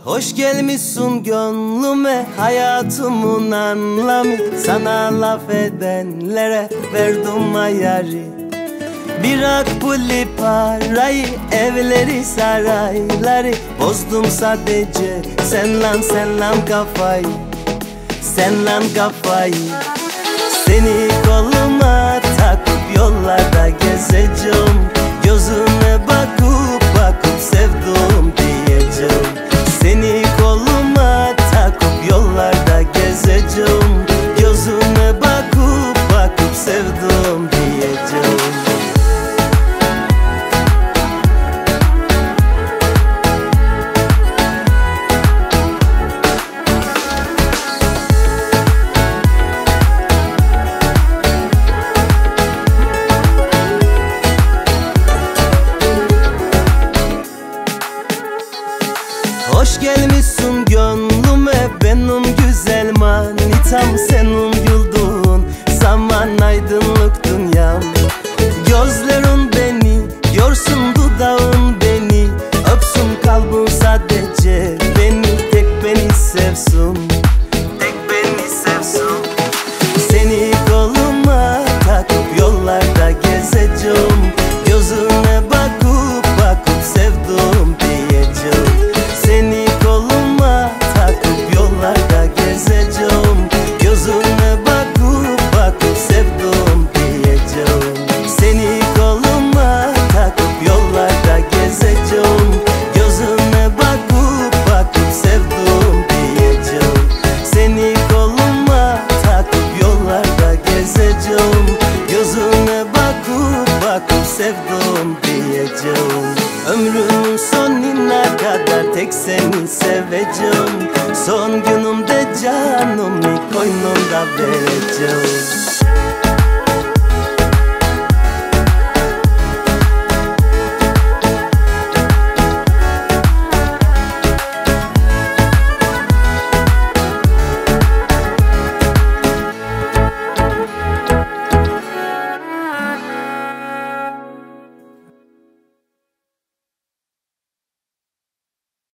Hoş gelmişsin gönlüme, hayatımın anlamı. Sana laf edenlere verdim ayarı. Bırak puli parayı, evleri sarayları. Bozdum sadece senle kafayı. Senle kafayı. Seni koluma takıp yollarda gezeceğim. Gözüne bakıp sevdim diyeceğim. Seni koluma takıp yollarda gezeceğim. Gözüne bakıp sevdim diyeceğim. Hoş gelmişsin gönlüme, benim güzel manitam. Senin güldüğün zaman aydınlık dünyam. Gözlerin beni görsün, dudağın beni öpsün, kalbin sadece beni, tek beni sevsin. Tek beni sevsin. Seni koluma takıp yollarda gezeceğim. Gözüne bakıp sevdim diyeceğim. Seni koluma takıp yollarda gezeceğim. Gözüne bakıp sevdim diyeceğim. Seni koluma takıp yollarda gezeceğim. Gözüne bakıp sevdim diyeceğim. Seni koluma takıp yollarda gezeceğim. Gözüne bakıp sevdim diyeceğim. Ömrümün sonuna kadar tek seni seveceğim. Son günümde canımı koynumda vereceğim.